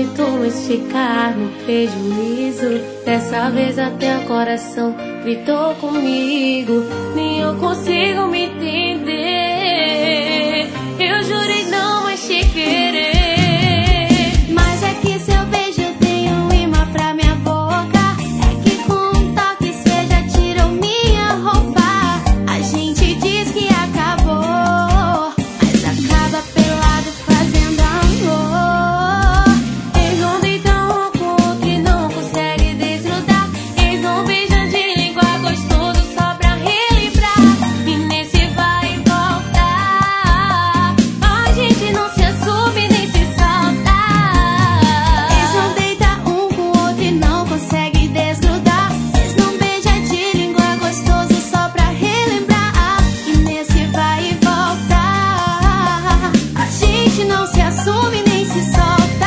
aguento mais ficar no prejuízo. Dessa vez até o coração gritou comigo. Nem eu consigo me entender. Eu jurei não mais te querer. Mas é que seu beijo tem um imã pra minha boca. É que com um toque cê já tirou minha roupa. A gente diz que acabou, mas acaba pelado fazendo amor. Eles não deitam um com o outro e não consegue desgrudar. Eles não beijam de língua gostoso só pra relembrar. E nesse vai e voltar, a gente não se assume nem se solta. Eles não deitam um com o outro e não consegue desgrudar. Eles não beijam de língua gostoso só pra relembrar. E nesse vai e voltar, a gente não se assume nem se solta.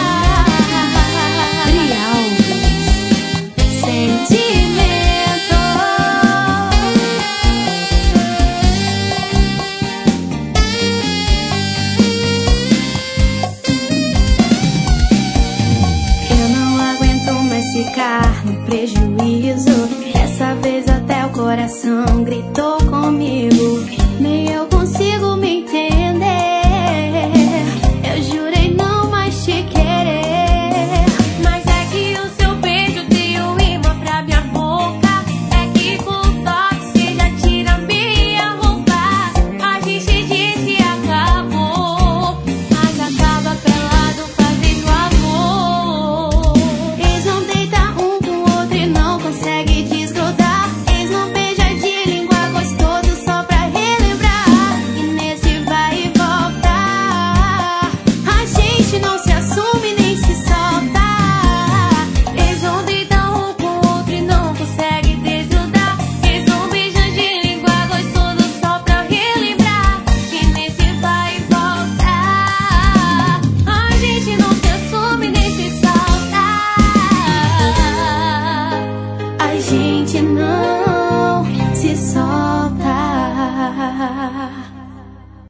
Sentimento. Eu não aguento mais ficar no prejuízo. Dessa vez até o coração gritou comigo.